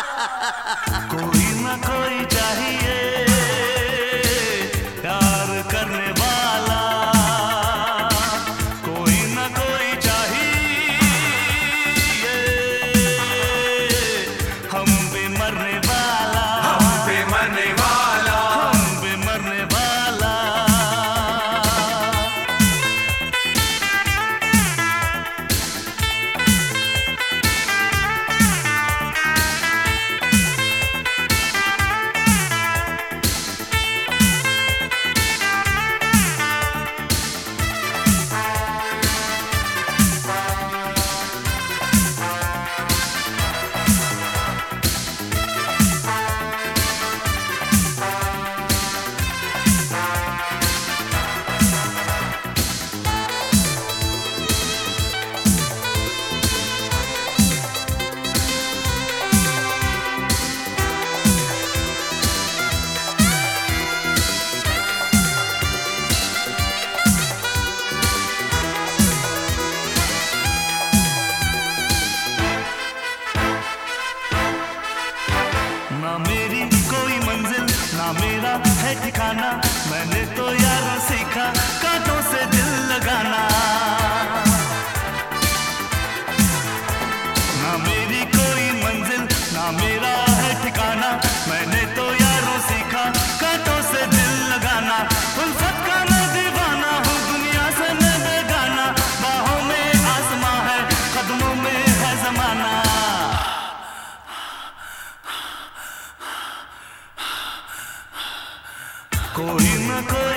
कोई ना कोई चाहिए प्यार करने वाला, कोई ना कोई चाहिए हम पे मरने वाला, हम पे मरने वाला, हम पे मरने वाला। ना मेरी कोई मंजिल ना मेरा है ठिकाना, मैंने तो यार सीखा कांटों से दिल लगाना। ना मेरी कोई मंजिल ना मेरा है ठिकाना, मैंने तो यारों सीखा कांटों से दिल लगाना। उल्फत का मैं दीवाना हूँ, दुनिया से मैं बेगाना, बाहों में आसमां है कदमों में है जमाना। कोई ना कोई